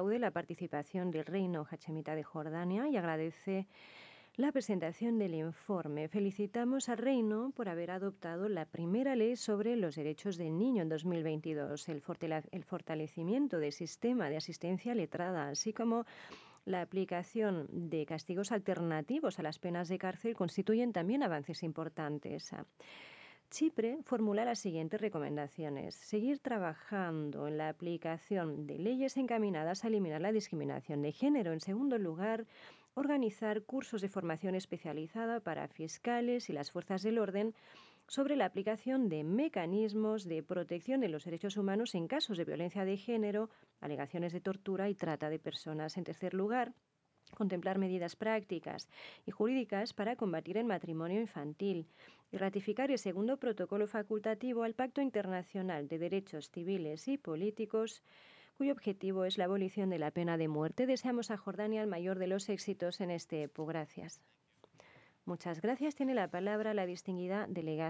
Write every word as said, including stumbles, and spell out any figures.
aplaude la participación del Reino hachemita de Jordania y agradece la presentación del informe. Felicitamos al Reino por haber adoptado la primera ley sobre los derechos del niño en dos mil veintidós, el, el fortalecimiento del sistema de asistencia letrada, así como la aplicación de castigos alternativos a las penas de cárcel constituyen también avances importantes. Chipre formula las siguientes recomendaciones. Seguir trabajando en la aplicación de leyes encaminadas a eliminar la discriminación de género. En segundo lugar, organizar cursos de formación especializada para fiscales y las fuerzas del orden sobre la aplicación de mecanismos de protección de los derechos humanos en casos de violencia de género, alegaciones de tortura y trata de personas. En tercer lugar, contemplar medidas prácticas y jurídicas para combatir el matrimonio infantil y ratificar el segundo protocolo facultativo al Pacto Internacional de Derechos Civiles y Políticos, cuyo objetivo es la abolición de la pena de muerte. Deseamos a Jordania el mayor de los éxitos en este E P U. Gracias. Muchas gracias. Tiene la palabra la distinguida delegada